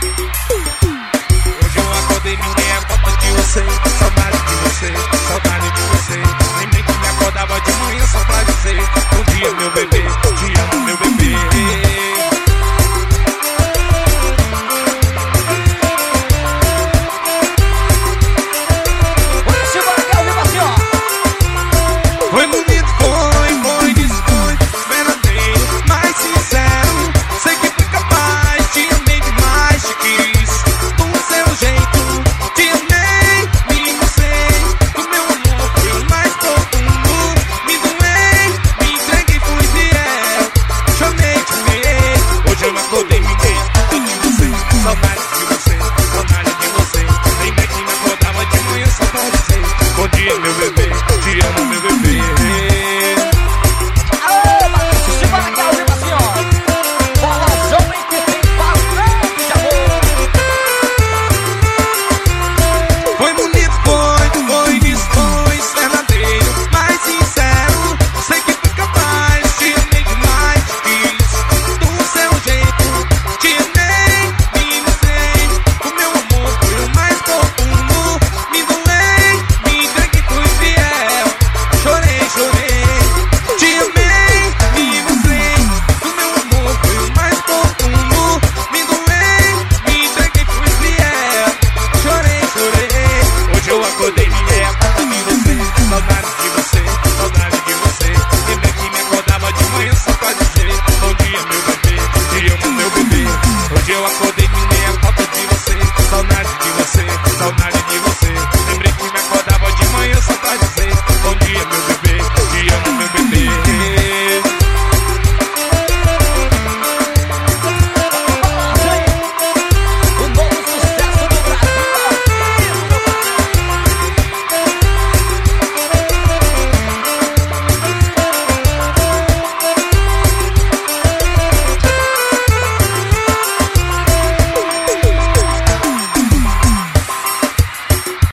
Hoje eu acordei, ninguém falta de você. Saudade de você, saudade de você. Lembrei que me acordava de manhã só pra dizer: bom dia, meu bebê, te amo, meu bebê. Foi bonito, foi verdadeiro, mas sincero. Sei que fui capaz, te amei demais, te quis do seu jeito. Te amei, me mostrei, o meu amor foi o mais profundo. Me doei, me entreguei, fui fiel. Chorei, te amei, hoje eu acordei, me dei de você. Saudade de você, saudade de você. Lembrei que me acordava de manhã só pra dizer: bom dia, meu bebê, te amo, meu bebê. Hoje eu acordei, me dei a falta de você. Saudade de você, saudade de você.